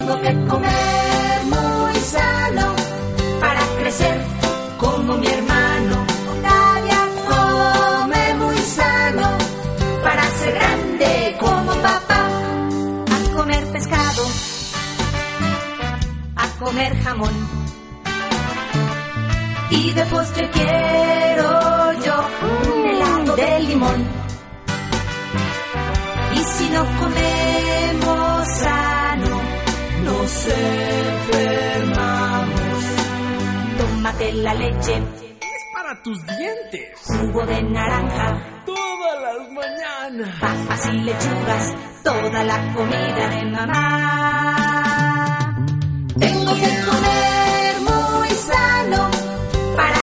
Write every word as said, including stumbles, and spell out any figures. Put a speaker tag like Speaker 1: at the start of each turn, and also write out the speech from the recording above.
Speaker 1: Tengo que comer muy sano para crecer como mi hermano. Octavia come muy sano para ser grande como papá. A comer pescado, a comer jamón, y de postre quiero yo un helado de limón. Y si no comemos sano, nos enfermamos. Tómate la leche,
Speaker 2: es para tus dientes.
Speaker 1: Jugo de naranja,
Speaker 2: todas las mañanas.
Speaker 1: Papas y lechugas, toda la comida de mamá. Tengo que comer